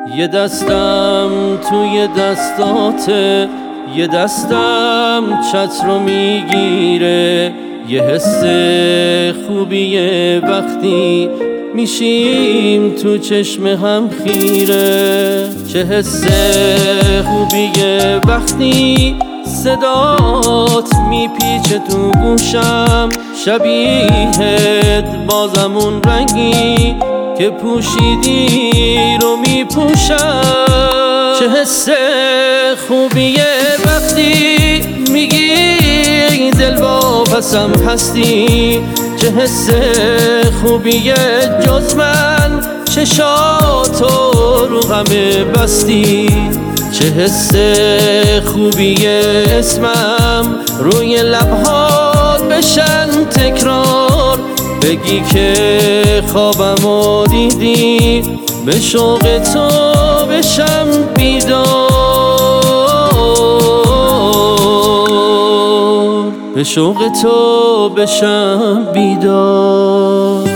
یه دستم توی دستاته، یه دستم چتر رو میگیره. یه حس خوبیه وقتی میشیم تو چشم هم خیره. چه حس خوبیه وقتی صدات میپیچه تو گوشم، شبیهت بازمون رنگی که پوشیدی رو میپوشم. چه حس خوبیه وقتی میگی دل واپسم هستی. چه حس خوبیه جز من چشاتو رو همه بستی. چه حس خوبیه اسمم روی لبهات بشن تکرار، بگی که خوابمو دیدی، به شوق تو بشم بیدار، به شوق تو بشم بیدار.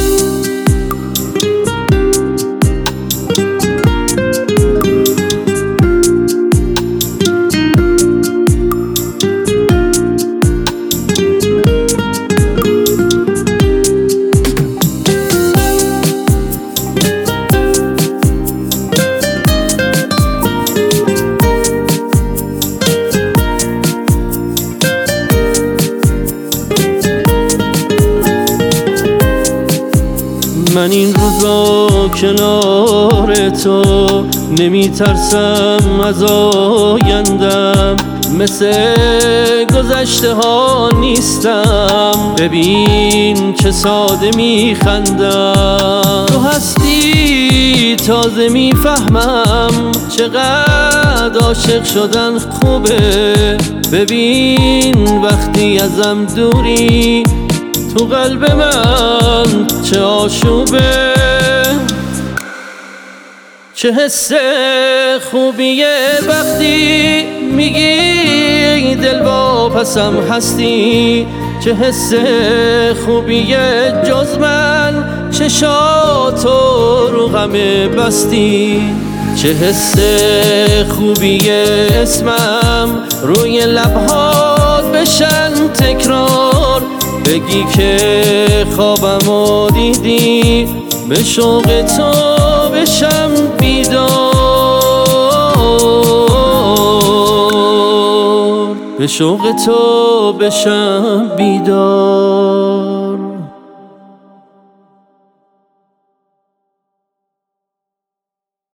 من این روزا کنار تو نمی ترسم از آیندم، مثل گذشته ها نیستم. ببین چه ساده می خندم، تو هستی تازه می فهمم چقدر عاشق شدن خوبه. ببین وقتی ازم دوری تو قلب من چه آشوبه. چه حس خوبیه وقتی میگی دل واپسم هستی. چه حس خوبیه جز من چشاتو رو غمه بستی. چه حس خوبیه اسمم روی لبهات بشن تکرار، بگی که خوابمو دیدی، به شوق تو بشم بیدار، به شوق تو بشم بیدار.